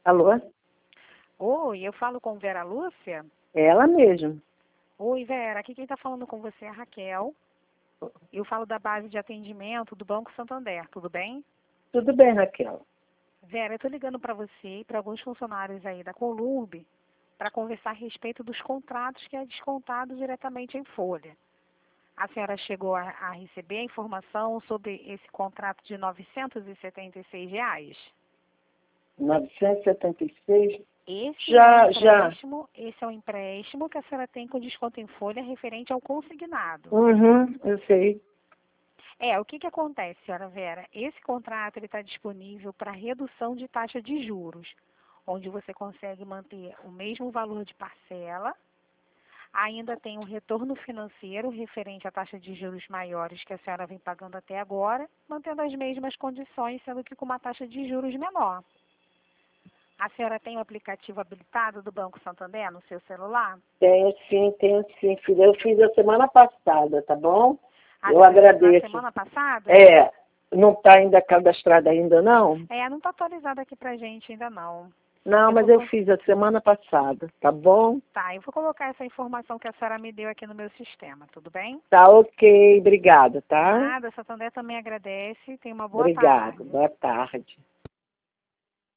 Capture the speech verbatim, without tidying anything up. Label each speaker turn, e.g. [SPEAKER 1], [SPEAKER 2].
[SPEAKER 1] Alô?
[SPEAKER 2] Oi, eu falo com Vera Lúcia?
[SPEAKER 1] Ela mesmo.
[SPEAKER 2] Oi, Vera, aqui quem está falando com você é a Raquel. Eu falo da base de atendimento do Banco Santander, tudo bem?
[SPEAKER 1] Tudo bem, Raquel.
[SPEAKER 2] Vera, eu estou ligando para você e para alguns funcionários aí da Columbe para conversar a respeito dos contratos que é descontado diretamente em folha. A senhora chegou a, a receber a informação sobre esse contrato de novecentos e setenta e seis reais?
[SPEAKER 1] novecentos e setenta e seis?
[SPEAKER 2] Esse
[SPEAKER 1] Já,
[SPEAKER 2] é um
[SPEAKER 1] já.
[SPEAKER 2] empréstimo, esse é um empréstimo que a senhora tem com desconto em folha referente ao consignado.
[SPEAKER 1] Uhum, eu sei.
[SPEAKER 2] É, o que que acontece, senhora Vera? Esse contrato está disponível para redução de taxa de juros, onde você consegue manter o mesmo valor de parcela, ainda tem um retorno financeiro referente à taxa de juros maiores que a senhora vem pagando até agora, mantendo as mesmas condições, sendo que com uma taxa de juros menor. A senhora tem o aplicativo habilitado do Banco Santander no seu celular?
[SPEAKER 1] Tenho sim, tenho sim, filha. Eu fiz a semana passada, tá bom?
[SPEAKER 2] A
[SPEAKER 1] Eu
[SPEAKER 2] senhora fez
[SPEAKER 1] agradeço.
[SPEAKER 2] na semana passada?
[SPEAKER 1] É, não está ainda cadastrada ainda, não?
[SPEAKER 2] É, não está atualizado aqui pra gente ainda não.
[SPEAKER 1] Não,
[SPEAKER 2] Eu
[SPEAKER 1] mas
[SPEAKER 2] vou
[SPEAKER 1] eu
[SPEAKER 2] co-
[SPEAKER 1] fiz a semana passada, tá bom?
[SPEAKER 2] Tá, eu vou colocar essa informação que a senhora me deu aqui no meu sistema, tudo bem?
[SPEAKER 1] Tá ok, obrigada, tá?
[SPEAKER 2] Nada, a Santander também agradece. Tenha uma boa
[SPEAKER 1] Obrigada,
[SPEAKER 2] tarde.
[SPEAKER 1] boa tarde.